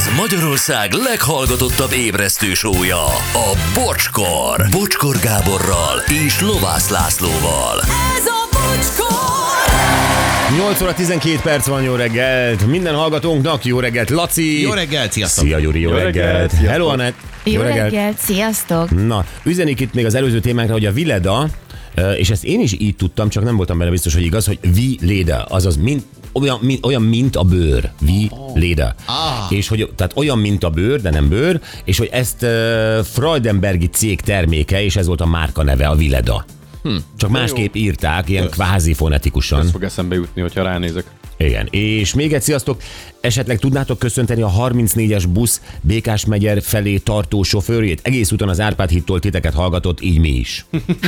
Ez Magyarország leghallgatottabb ébresztő show-ja, a Bocskor. Bocskor Gáborral és Lovász Lászlóval. Ez a Bocskor! 8 óra 12 perc van, jó reggelt! Minden hallgatónknak jó reggelt, Laci! Jó reggelt, sziasztok! Szia, Gyuri, jó reggelt! Hello, Anett! Jó reggelt, sziasztok! Na, üzenik itt még az előző témánkra, hogy a Vileda, és ezt én is így tudtam, csak nem voltam benne biztos, hogy igaz, hogy Vileda, azaz olyan, mint a bőr. Vileda. És hogy, tehát olyan, mint a bőr, de nem bőr, és hogy ezt Freudenbergi cég terméke, és ez volt a márka neve, a Vileda. Csak másképp írták, ilyen kvázi fonetikusan. Ez fog eszembe jutni, hogyha ránézek. Igen, és még egy sziasztok, esetleg tudnátok köszönteni a 34-es busz Békás megyer felé tartó sofőrjét? Egész úton az Árpád hídtól titeket hallgatott, így mi is.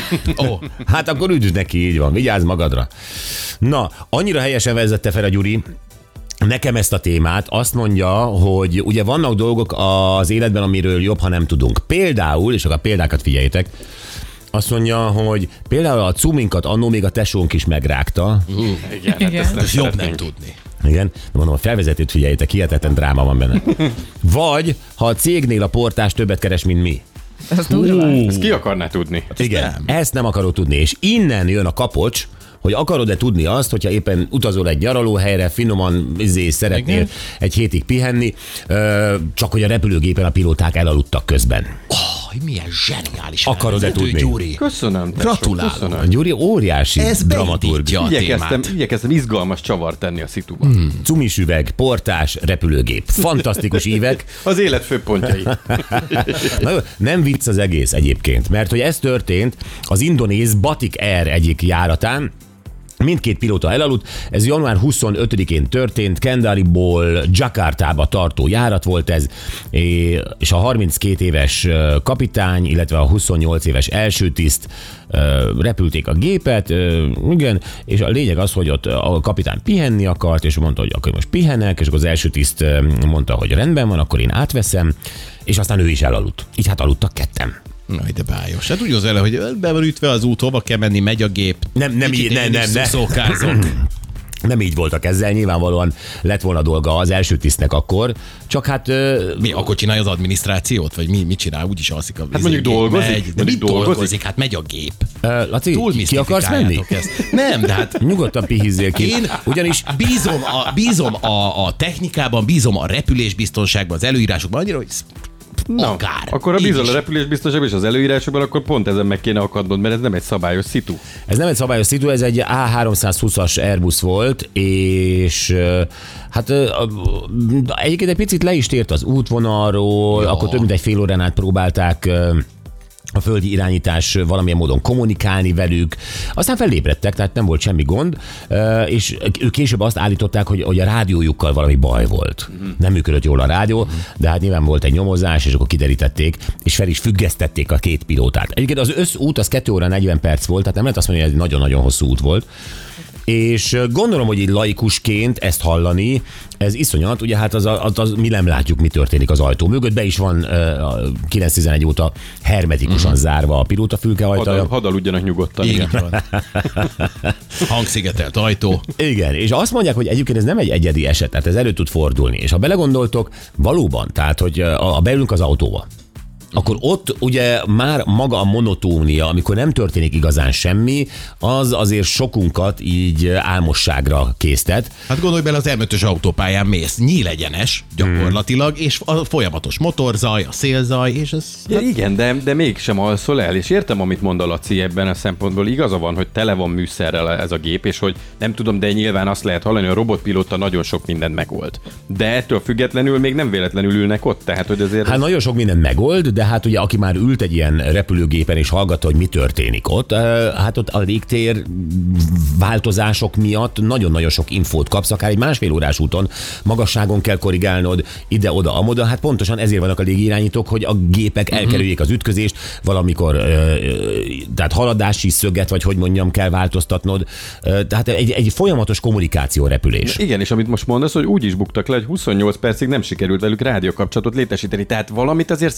Hát akkor üdv neki, így van, vigyázz magadra. Na, annyira helyesen vezette fel a Gyuri nekem ezt a témát, azt mondja, hogy ugye vannak dolgok az életben, amiről jobb, ha nem tudunk. Például, és akkor a példákat figyeljétek, azt mondja, hogy például a cuminkat annó még a tesónk is megrágta. Igen. Hát Ez jobb nem tudni. Igen, de mondom, a felvezetőt figyeljétek, hihetetlen dráma van benne. Vagy, ha a cégnél a portás többet keres, mint mi. Ezt ki akarná tudni? Igen, ezt nem akarod tudni. És innen jön a kapocs, hogy akarod-e tudni azt, hogyha éppen utazol egy nyaralóhelyre, finoman szeretnél egy hétig pihenni, csak hogy a repülőgépen a pilóták elaludtak közben. Milyen zseniális. Akarod-e tudni? Gyuri. Köszönöm. tesó, Gratulálok. köszönöm. A Gyuri óriási Ez dramaturg. beindítja a témát. Igyekeztem izgalmas csavart tenni a szituban. Cumis üveg, portás, repülőgép. Fantasztikus ívek. Az élet főpontjai. Na jó, nem vicc az egész egyébként, mert hogy ez történt az indonéz Batik Air egyik járatán. Mindkét pilóta elaludt, ez január 25-én történt, Kendariból Jakartába tartó járat volt ez, és a 32 éves kapitány, illetve a 28 éves elsőtiszt repülték a gépet, igen, és a lényeg az, hogy ott a kapitány pihenni akart, és mondta, hogy akkor most pihenek, és akkor az elsőtiszt mondta, hogy rendben van, akkor én átveszem, és aztán ő is elaludt. Így hát aludtak ketten. Na, de bájos. Hát úgy az ele, hogy be van ütve az út, hova kell menni, megy a gép. Nem. Nem így voltak ezzel, nyilvánvalóan lett volna dolga az első tisztnek akkor, csak hát... Mi, akkor csinálja az adminisztrációt? Vagy mit csinál? Úgyis alszik a Hát mondjuk dolgozik. Megy, de mit dolgozik? Hát megy a gép. Laci, ki akarsz menni? Ezt. Nem, de hát... Nyugodtan pihizzél ki. Én ugyanis bízom a technikában, bízom a repülésbiztonságban, az előírásokban, annyira, hogy akár. Akkor ha bízol a repülésbiztonságban és az előírásokban, akkor pont ezen meg kéne akadnod, mert ez nem egy szabályos szitu. Ez nem egy szabályos szitu, ez egy A320-as Airbus volt, és hát egyébként egy picit le is tért az útvonalról, akkor több mint egy fél órán át próbálták a földi irányítás valamilyen módon kommunikálni velük. Aztán felébredtek, tehát nem volt semmi gond, és ők később azt állították, hogy a rádiójukkal valami baj volt. Nem működött jól a rádió, de hát nyilván volt egy nyomozás, és akkor kiderítették, és fel is függesztették a két pilótát. Egyébként az összút az 2 óra 40 perc volt, tehát nem lehet azt mondani, hogy ez egy nagyon-nagyon hosszú út volt. És gondolom, hogy így laikusként ezt hallani, ez iszonyat, ugye hát az mi nem látjuk, mi történik az ajtó mögött, be is van 9-11 óta hermetikusan zárva a pilótafülke ajtaja. Hadd aludjanak nyugodtan. Igen. Hangszigetelt ajtó. Igen, és azt mondják, hogy egyébként ez nem egy egyedi eset, tehát ez elő tud fordulni. És ha belegondoltok, valóban, tehát hogy beülünk az autóba, akkor ott ugye már maga a monotónia, amikor nem történik igazán semmi, az azért sokunkat így álmosságra késztet. Hát gondolj bele, az M5-ös autópályán mész, nyílegyenes gyakorlatilag, és a folyamatos motorzaj, a szélzaj, és ez... Ja, igen, de mégsem alszol el, és értem, amit mond a Laci ebben a szempontból. Igaza van, hogy tele van műszerrel ez a gép, és hogy nem tudom, de nyilván azt lehet hallani, hogy a robotpilóta nagyon sok mindent megold. De ettől függetlenül még nem véletlenül ülnek ott, tehát hogy azért... Hát nagyon sok mindent megold, de hát ugye aki már ült egy ilyen repülőgépen és hallgatta, hogy mi történik ott, hát ott a légtér változások miatt nagyon-nagyon sok infót kapsz, akár egy másfél órás úton magasságon kell korrigálnod, ide-oda, amoda, hát pontosan ezért vannak a légirányítók, hogy a gépek elkerüljék az ütközést, valamikor tehát haladási szöget, vagy hogy mondjam, kell változtatnod, tehát egy folyamatos kommunikáció repülés. Igen, és amit most mondasz, hogy úgy is buktak le, hogy 28 percig nem sikerült velük rádiókapcsolatot létesíteni, tehát valamit azért szerettek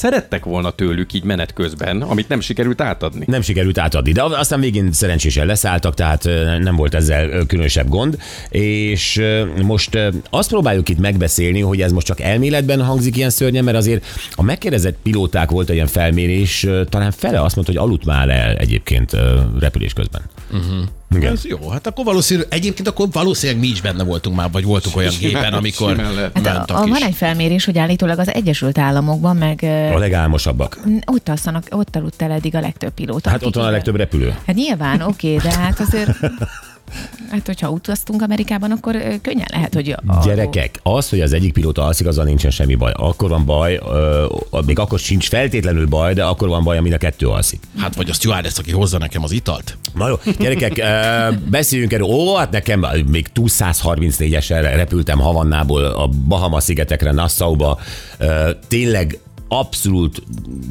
volna tőlük így menet közben, amit nem sikerült átadni. Nem sikerült átadni, de aztán végén szerencsésen leszálltak, tehát nem volt ezzel különösebb gond, és most azt próbáljuk itt megbeszélni, hogy ez most csak elméletben hangzik ilyen szörnyen, mert azért a megkérdezett pilóták volt egy ilyen felmérés, talán fele azt mondta, hogy aludt már el egyébként repülés közben. Igen. Ez jó, hát akkor valószínűleg mi is benne voltunk már, vagy voltunk olyan gépen, amikor van egy felmérés, hogy állítólag az Egyesült Államokban meg... A legálmosabbak. Ott aludt el eddig a legtöbb pilóta. Hát ott van a legtöbb repülő. Hát nyilván, oké, de hát azért... Hát, hogyha utaztunk Amerikában, akkor könnyen lehet, hogy... Gyerekek, az, hogy az egyik pilóta alszik, azzal nincsen semmi baj. Akkor van baj, még akkor sincs feltétlenül baj, de akkor van baj, amin a kettő alszik. Hát vagy a stewardess, aki hozza nekem az italt. Na jó, gyerekek, beszéljünk erről. Hát nekem még 234-esre repültem Havannából a Bahama-szigetekre, Nassauba. Tényleg abszolút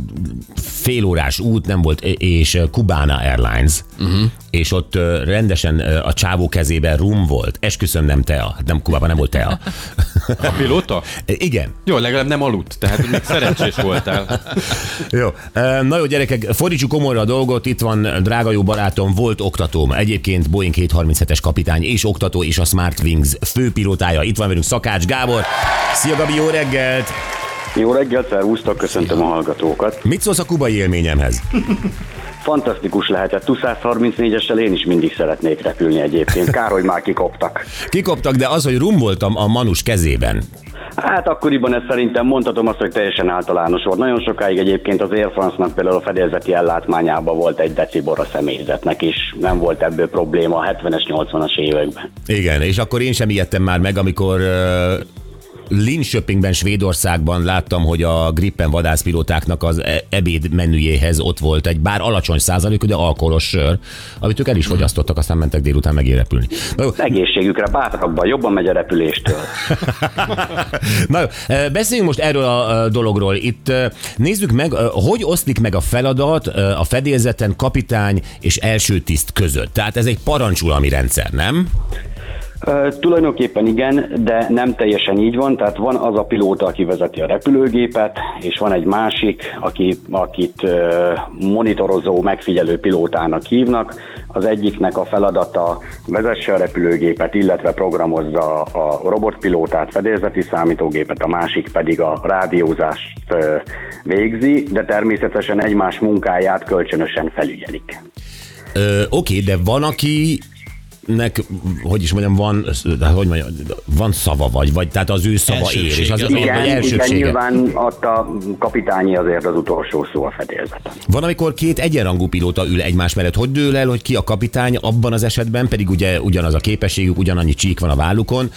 félórás út nem volt, és Cubana Airlines, és ott rendesen a csávó kezében rum volt. Esküszöm, nem tea. Nem, Kubában nem volt tea. A pilóta? Igen. Jó, legalább nem aludt, tehát még szerencsés voltál. Jó. Na jó, gyerekek, fordítsuk komolyra a dolgot. Itt van drága jó barátom, volt oktatóm. Egyébként Boeing 737-es kapitány és oktató, és a SmartWings főpilótája. Itt van velünk Szakács Gábor. Szia Gabi, jó reggelt! Jó reggelt, szervusztok, köszöntöm a hallgatókat. Mit szólsz a kubai élményemhez? Fantasztikus lehetett. 234-essel én is mindig szeretnék repülni egyébként. Kár, hogy már kikoptak. Kikoptak, de az, hogy rum voltam a Manus kezében. Hát akkoriban ez szerintem mondhatom azt, hogy teljesen általános volt. Nagyon sokáig egyébként az Air France-nak például a fedélzeti ellátmányában volt egy decibor a személyzetnek is. Nem volt ebből probléma a 70-es, 80-as években. Igen, és akkor én sem ijedtem már meg, amikor... Linköpingben, Svédországban láttam, hogy a Gripen vadászpilótáknak az ebéd menüjéhez ott volt egy bár alacsony százalékú, de alkoholos sör, amit ők el is fogyasztottak, aztán mentek délután megint repülni. Egészségükre, bátrakban, jobban megy a repüléstől. Na jó, beszéljünk most erről a dologról. Itt nézzük meg, hogy oszlik meg a feladat a fedélzeten kapitány és első tiszt között. Tehát ez egy parancsuralmi rendszer, nem? Tulajdonképpen igen, de nem teljesen így van, tehát van az a pilóta, aki vezeti a repülőgépet, és van egy másik, akit monitorozó, megfigyelő pilótának hívnak. Az egyiknek a feladata vezesse a repülőgépet, illetve programozza a robotpilótát, fedélzeti számítógépet, a másik pedig a rádiózást végzi, de természetesen egymás munkáját kölcsönösen felügyelik. Oké, de van, aki van szava vagy tehát az ő szava ér, és az igen, nyilván ott a kapitányi azért az utolsó szó a fedélzeten. Van, amikor két egyenrangú pilóta ül egymás mellett. Hogy dől el, hogy ki a kapitány abban az esetben, pedig ugye ugyanaz a képességük, ugyanannyi csík van a vállukon,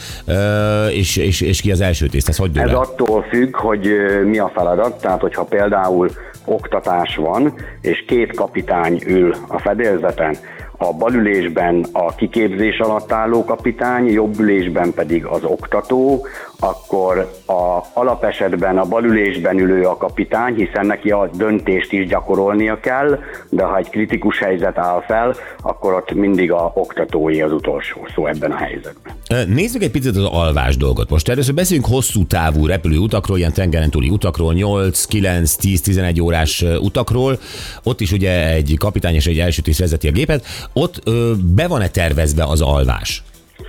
és ki az első tiszt? Ez hogy dől el? Ez attól függ, hogy mi a feladat, tehát hogyha például oktatás van, és két kapitány ül a fedélzeten, a balülésben a kiképzés alatt álló kapitány, jobbülésben pedig az oktató, akkor alapesetben a balülésben ülő a kapitány, hiszen neki a döntést is gyakorolnia kell, de ha egy kritikus helyzet áll fel, akkor ott mindig a oktatói az utolsó szó ebben a helyzetben. Nézzük egy picit az alvás dolgot. Most először beszéljünk hosszú távú repülő utakról, ilyen tengeren túli utakról, 8, 9, 10, 11 órás utakról. Ott is ugye egy kapitány és egy első tiszt vezeti a gépet. Ott be van-e tervezve az alvás?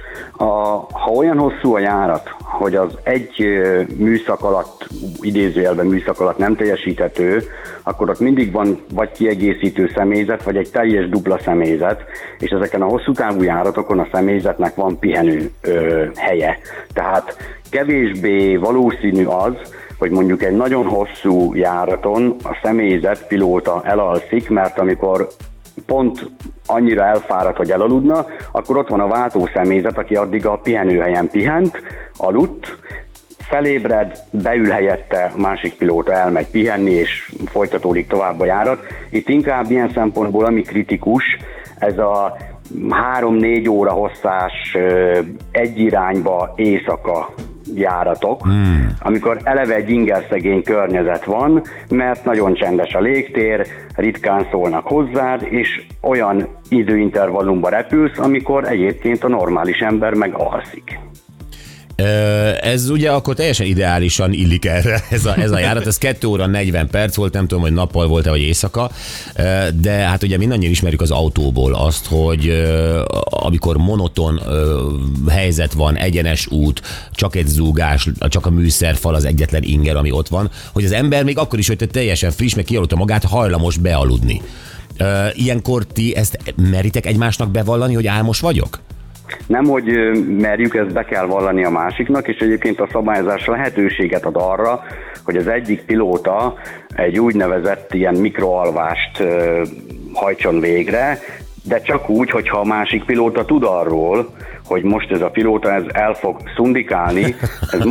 Ha olyan hosszú a járat, hogy az egy műszak alatt, idézőjelben műszak alatt nem teljesíthető, akkor ott mindig van vagy kiegészítő személyzet, vagy egy teljes dupla személyzet, és ezeken a hosszú távú járatokon a személyzetnek van pihenő helye. Tehát kevésbé valószínű az, hogy mondjuk egy nagyon hosszú járaton a személyzet, pilóta elalszik, mert amikor pont annyira elfáradt, hogy elaludna, akkor ott van a váltó személyzet, aki addig a pihenőhelyen pihent, aludt, felébred, beül helyette, a másik pilóta elmegy pihenni, és folytatódik tovább a járat. Itt inkább ilyen szempontból, ami kritikus, ez a 3-4 óra hosszás egy irányba éjszaka járatok, amikor eleve egy ingerszegény környezet van, mert nagyon csendes a légtér, ritkán szólnak hozzád, és olyan időintervallumba repülsz, amikor egyébként a normális ember meg alszik. Ez ugye akkor teljesen ideálisan illik erre ez a járat, ez 2 óra 40 perc volt, nem tudom, hogy nappal volt-e, vagy éjszaka, de hát ugye mindannyian ismerjük az autóból azt, hogy amikor monoton helyzet van, egyenes út, csak egy zúgás, csak a műszerfal az egyetlen inger, ami ott van, hogy az ember még akkor is, hogy te teljesen friss, meg kialudta magát, hajlamos bealudni. Ilyenkor ti ezt meritek egymásnak bevallani, hogy álmos vagyok? Nem, hogy merjük, ezt be kell vallani a másiknak, és egyébként a szabályozás lehetőséget ad arra, hogy az egyik pilóta egy úgynevezett ilyen mikroalvást hajtson végre, de csak úgy, hogyha a másik pilóta tud arról, hogy most ez a pilóta el fog szundikálni, ez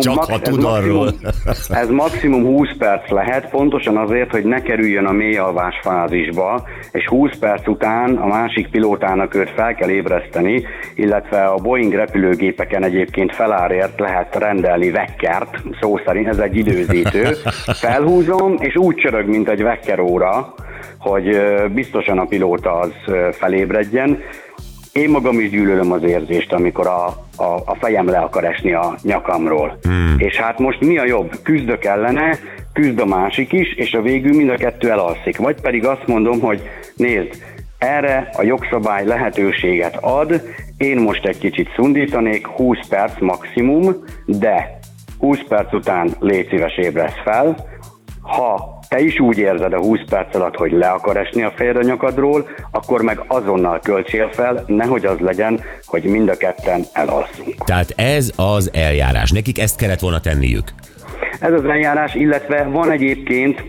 maximum 20 perc lehet, pontosan azért, hogy ne kerüljön a mély alvás fázisba, és 20 perc után a másik pilótának őt fel kell ébreszteni, illetve a Boeing repülőgépeken egyébként felárért lehet rendelni vekkert, szó szerint ez egy időzítő. Felhúzom, és úgy csörög, mint egy vekkeróra, hogy biztosan a pilóta az felébredjen. Én magam is gyűlölöm az érzést, amikor a fejem le akar esni a nyakamról. És hát most mi a jobb? Küzdök ellene, küzd a másik is, és a végül mind a kettő elalszik. Vagy pedig azt mondom, hogy nézd, erre a jogszabály lehetőséget ad, én most egy kicsit szundítanék, 20 perc maximum, de 20 perc után légy szíves, ébresz fel. Ha te is úgy érzed a 20 perc alatt, hogy le akar esni a fejed a nyakadról, akkor meg azonnal költsél fel, nehogy az legyen, hogy mind a ketten elalszunk. Tehát ez az eljárás. Nekik ezt kellett volna tenniük. Ez az eljárás, illetve van egyébként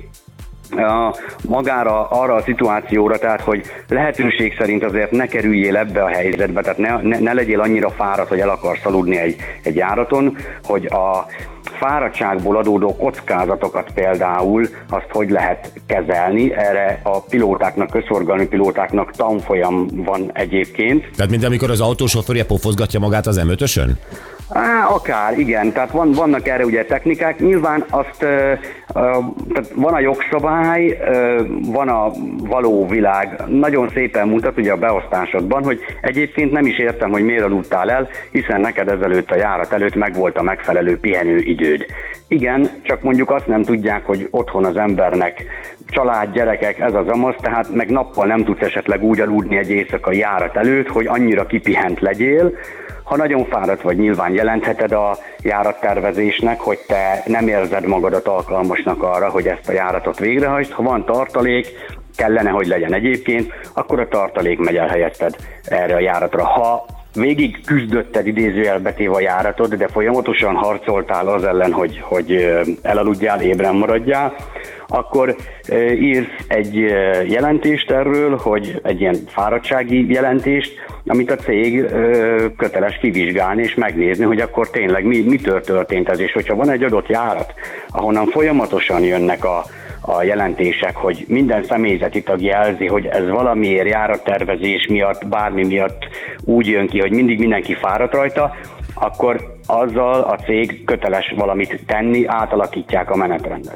magára arra a szituációra, tehát hogy lehetőség szerint azért ne kerüljél ebbe a helyzetbe, tehát ne legyél annyira fáradt, hogy el akarsz aludni egy járaton, hogy a fáradtságból adódó kockázatokat például azt hogy lehet kezelni. Erre a pilótáknak, közforgalmi pilótáknak tanfolyam van egyébként. Tehát mint amikor az autósofőrje pofozgatja magát az M5-ösön? Akár, igen. Tehát vannak erre ugye technikák. Nyilván tehát van a jogszabály, van a való világ. Nagyon szépen mutat ugye a beosztásodban, hogy egyébként nem is értem, hogy miért aludtál el, hiszen neked ezelőtt a járat előtt megvolt a megfelelő pihenőidőd. Igen, csak mondjuk azt nem tudják, hogy otthon az embernek család, gyerekek, ez az amaz, tehát meg nappal nem tudsz esetleg úgy aludni egy éjszakai járat előtt, hogy annyira kipihent legyél. Ha nagyon fáradt vagy, nyilván jelentheted a járattervezésnek, hogy te nem érzed magadat alkalmasnak arra, hogy ezt a járatot végrehajtsd. Ha van tartalék, kellene, hogy legyen egyébként, akkor a tartalék megy elhelyezted erre a járatra. Ha végig küzdötted idézőjelbe téve a járatod, de folyamatosan harcoltál az ellen, hogy elaludjál, ébren maradjál, akkor írsz egy jelentést erről, hogy egy ilyen fáradtsági jelentést, amit a cég köteles kivizsgálni és megnézni, hogy akkor tényleg mitől történt ez, és hogyha van egy adott járat, ahonnan folyamatosan jönnek a jelentések, hogy minden személyzeti tag jelzi, hogy ez valamiért járattervezés miatt, bármi miatt úgy jön ki, hogy mindig mindenki fáradt rajta, akkor azzal a cég köteles valamit tenni, átalakítják a menetrendet.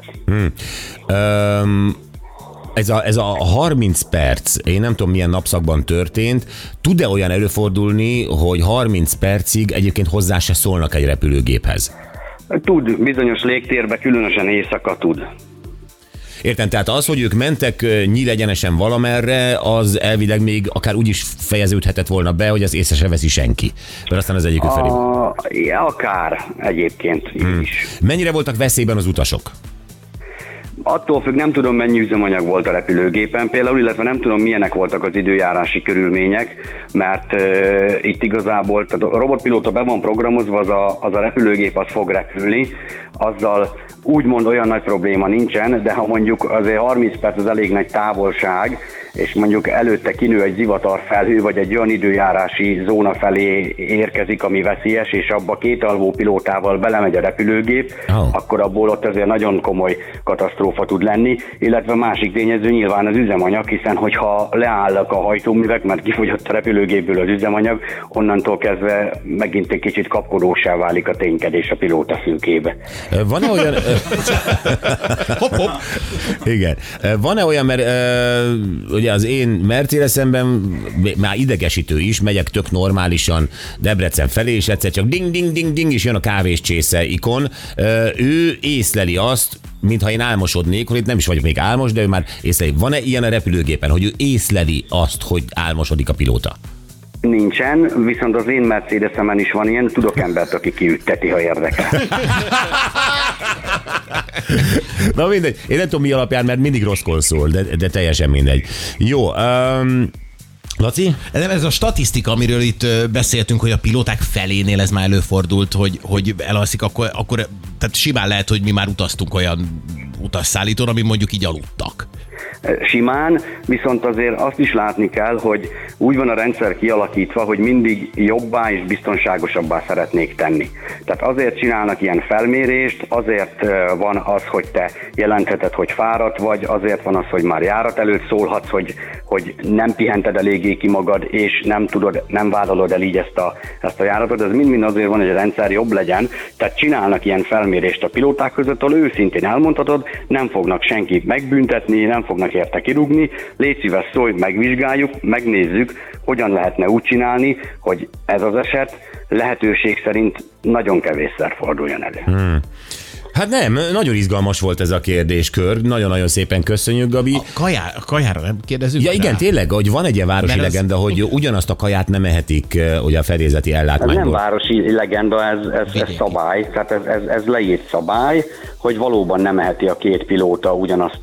Ez a 30 perc, én nem tudom milyen napszakban történt, tud-e olyan előfordulni, hogy 30 percig egyébként hozzá se szólnak egy repülőgéphez? Tud, bizonyos légtérbe, különösen éjszaka tud. Értem, tehát az, hogy ők mentek nyílegyenesen valamerre, az elvileg még akár úgy is fejeződhetett volna be, hogy az észre se veszi senki. Mert aztán az egyikük felé. Akár egyébként is. Mennyire voltak veszélyben az utasok? Attól függ, nem tudom, mennyi üzemanyag volt a repülőgépen például, illetve nem tudom, milyenek voltak az időjárási körülmények, mert itt igazából tehát a robotpilóta be van programozva, az a repülőgép az fog repülni, azzal úgymond olyan nagy probléma nincsen, de ha mondjuk azért 30 perc az elég nagy távolság, és mondjuk előtte kinő egy zivatarfelhő, vagy egy olyan időjárási zóna felé érkezik, ami veszélyes, és abba két alvó pilótával belemegy a repülőgép, akkor abból ott azért nagyon komoly katasztrófa tud lenni, illetve másik tényező nyilván az üzemanyag, hiszen hogyha leállnak a hajtóművek, mert kifogyott a repülőgépből az üzemanyag, onnantól kezdve megint egy kicsit kapkodósá válik a ténykedés a pilóta fülkébe. Van-e olyan... Hopp. Igen. Van-e olyan, mert ugye ugye az én Mercedesemben már idegesítő is, megyek tök normálisan Debrecen felé, és egyszer csak ding, ding, ding, ding, és jön a kávés csésze ikon. Ő észleli azt, mintha én álmosodnék, hogy itt nem is vagyok még álmos, de ő már észleli. Van-e ilyen a repülőgépen, hogy ő észleli azt, hogy álmosodik a pilóta? Nincsen, viszont az én Mercedesemen is van ilyen, tudok embert, aki kiütteti, ha érdekel. Na mindegy, én nem tudom mi alapján, mert mindig rosszkor szól, de teljesen mindegy. Jó, Laci? Ez a statisztika, amiről itt beszéltünk, hogy a pilóták felénél ez már előfordult, hogy elalszik, akkor tehát simán lehet, hogy mi már utaztunk olyan utasszállítón, ami mondjuk így aludtak. Simán, viszont azért azt is látni kell, hogy úgy van a rendszer kialakítva, hogy mindig jobbá és biztonságosabbá szeretnék tenni. Tehát azért csinálnak ilyen felmérést, azért van az, hogy te jelentheted, hogy fáradt vagy, azért van az, hogy már járat előtt szólhatsz, hogy nem pihented eléggé ki magad, és nem vállalod el így ezt a járatot. Ez mind azért van, hogy a rendszer jobb legyen. Tehát csinálnak ilyen felmérést a pilóták között, ahol őszintén elmondhatod, nem fognak senkit megbüntetni, nem fognak érte kirúgni, légy szíves, szólj, megvizsgáljuk, megnézzük, hogyan lehetne úgy csinálni, hogy ez az eset lehetőség szerint nagyon kevésszer forduljon elő. Hát nem, nagyon izgalmas volt ez a kérdéskör. Nagyon-nagyon szépen köszönjük, Gabi. A kajára nem kérdezünk? Ja igen, tényleg, hogy van egy ilyen városi legenda, hogy ugyanazt a kaját nem ehetik ugye a fedélzeti ellátmányból. Ez nem városi legenda, ez szabály, tehát ez leírt szabály, hogy valóban nem eheti a két pilóta ugyanazt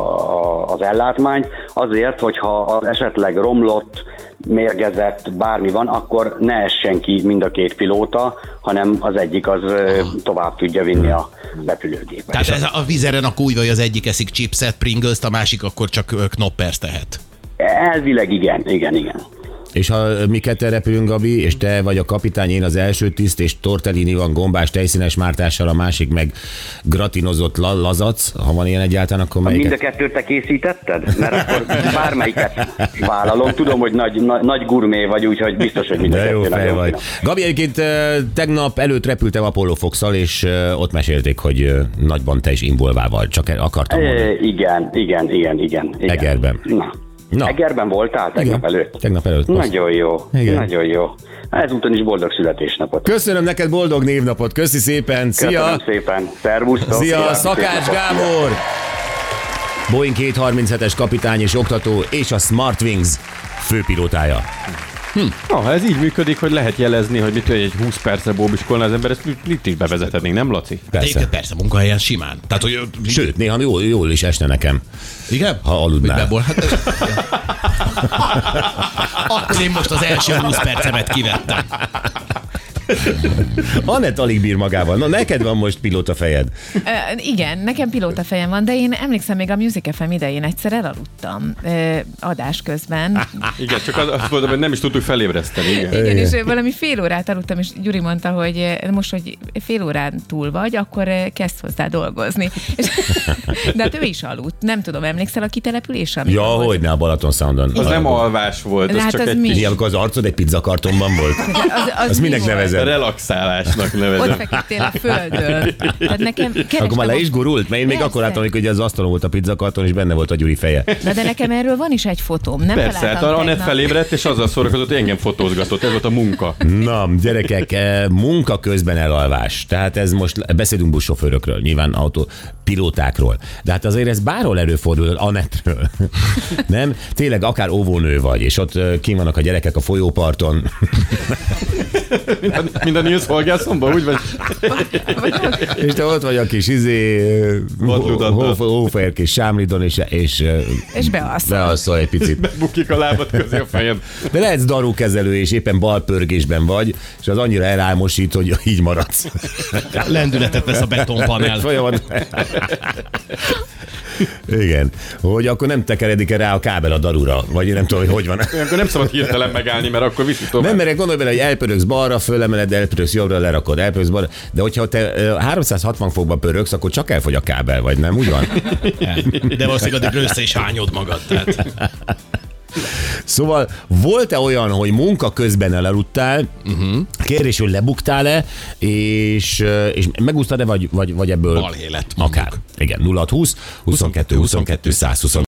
az ellátmányt, azért, hogyha az esetleg romlott, mérgezett, bármi van, akkor ne essen ki mind a két pilóta, hanem az egyik az tovább tudja vinni a repülőgépet. Tehát ez a vizeren akkor úgy, hogy az egyik eszik chipset, Pringles-t, a másik akkor csak knoppers tehet. Elvileg igen. És ha mi ketten repülünk, Gabi, és te vagy a kapitány, én az első tiszt, és tortellini van gombás tejszínes mártással, a másik meg gratinozott lazac, ha van ilyen egyáltalán, akkor melyiket? Mind a kettőt te készítetted? Mert akkor bármelyiket vállalom. Tudom, hogy nagy gurmé vagy, úgyhogy biztos, hogy mind a de jó kettő fej nagyon vagy. finom. Gabi, egyébként tegnap előtt repültem Apollo Fox-szal, és ott mesélték, hogy nagyban te is involválval, csak akartam mondani. Igen. Egerben. Na. Egerben voltál tegnap előtt? Tegnap előtt. Nagyon jó. Igen. Nagyon jó. Ezúton is boldog születésnapot. Köszönöm neked, boldog névnapot, köszi szépen, szia! Köszönöm szépen, szervusztok! Szia, Szakács Gábor! Boeing 237-es kapitány és oktató, és a Smartwings főpilótája. Ha ez így működik, hogy lehet jelezni, hogy mit egy 20 percre bóbiskolna az ember, ezt itt is bevezethetnénk, nem, Laci? Persze, munkahelyen simán. Tehát, hogy... Sőt, néha jól is esne nekem. Igen? Ha aludnál. Akkor én most az első 20 percemet kivettem. Anett alig bír magával. Na, neked van most pilóta fejed. Igen, nekem pilóta fejem van, de én emlékszem még a Music FM idején egyszer elaludtam adás közben. Igen, csak azt mondom, hogy nem is tudtuk felébreszteni. Igen, és valami fél órát aludtam, és Gyuri mondta, hogy most, hogy fél órán túl vagy, akkor kezd hozzá dolgozni. De hát ő is aludt. Nem tudom, emlékszel a kitelepülésre? Ja, hogyne, a Balaton Soundon. Az nem alvás volt, az Hát csak az egy mi? kis Amikor az arcod egy pizzakartonban volt. Az minek mi volt? nevezed? relaxálásnak Ott nevezem. feküdtél a földön. Tehát nekem Akkor már le is gurult? Mert én még Persze. akkor láttam, hogy az asztalon volt a pizzakarton, és benne volt a Gyuri feje. Na de nekem erről van is egy fotóm. Nem Persze, hát találtam Anett tegnap. felébredt, és azzal szórakozott, hogy engem fotózgatott. Ez volt a munka. Na, gyerekek, munka közben elalvás. Tehát ez most, beszélünk buszsofőrökről, nyilván autópilótákról. De hát azért ez bárhol előfordul, Anettről. Nem? Tényleg akár óvónő vagy, és ott kint vannak a gyerekek a folyóparton. Mind a Nils Holgerssonban, úgy vagy? És te ott vagy a kis hófehér kis sámlidon, és bealszol egy picit. Bukik a lábad közé a fejed. De lehetsz darúkezelő, és éppen balpörgésben vagy, és az annyira elálmosít, hogy így maradsz. Lendületet vesz a betonpanel. Igen, hogy akkor nem tekeredik rá a kábel a darura, vagy én nem tudom, hogy van. Akkor nem szabad hirtelen megállni, mert akkor viszi tovább. Nem merek, gondolj bele, hogy elpörögsz balra, fölemeled, elpöröksz jobbra, lerakod, elpöröksz balra, de hogyha te 360 fokba pöröksz, akkor csak elfogy a kábel, vagy nem, úgy van? De valószínűleg addig össze is hányod magad. Tehát. Szóval volt-e olyan, hogy munka közben elaludtál, kérdés, hogy lebuktál-e, és megúsztad-e, vagy ebből Balhé lett, akár. Igen, 0620 22 22 120.